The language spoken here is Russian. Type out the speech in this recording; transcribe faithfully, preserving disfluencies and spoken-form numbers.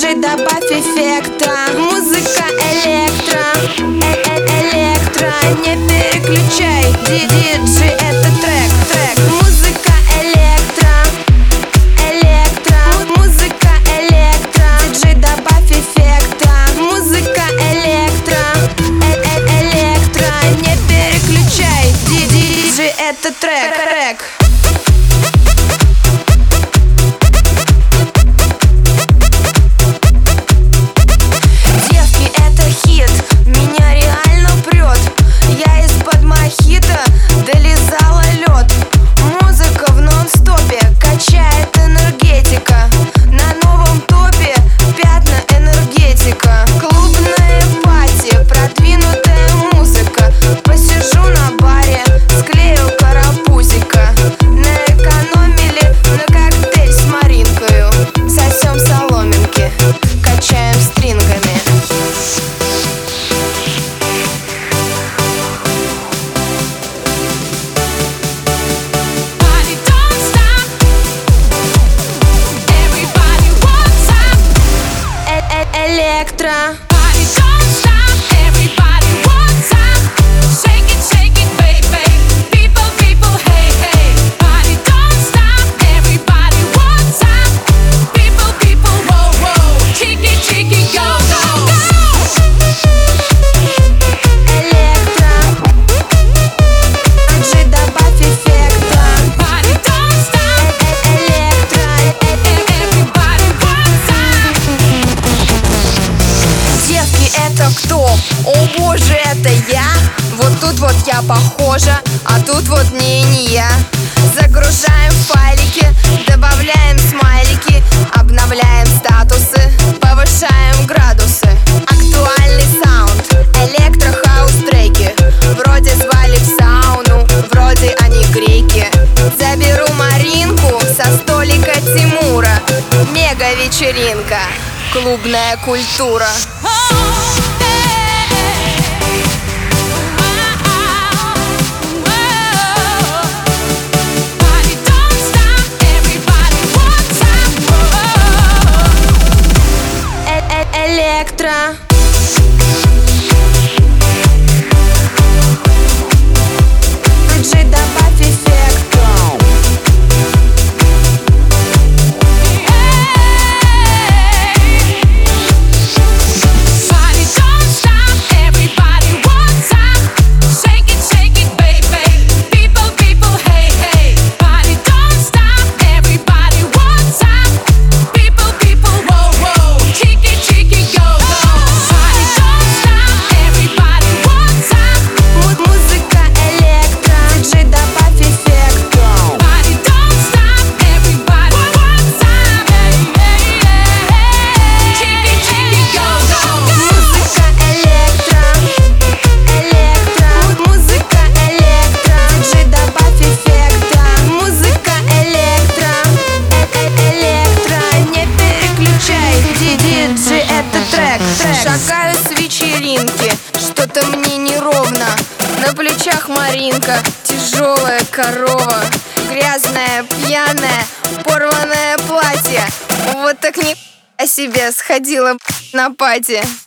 Диджей, добавь эффекта. Музыка электро, э-э-электро. Не переключай, диджей, это трек, трек. Музыка электро, электро. Музыка электро. Диджей, добавь эффекта. Музыка электро, э-э-электро. Не переключай, диджей, это трек, трек. Электро. Это кто? О боже, это я? Вот тут вот я похожа, а тут вот не, не я. Загружаем файлики, добавляем смайлики, обновляем статусы, повышаем градусы. Актуальный саунд, электро-хаус-треки. Вроде звали в сауну, вроде они греки. Заберу Маринку со столика Тимура. Мега-вечеринка, клубная культура. Электро. Диджей, добавь эффект. Шагаю с вечеринки, что-то мне неровно. На плечах Маринка, тяжелая корова. Грязная, пьяная, порванное платье. Вот так ни о себе сходила на пати.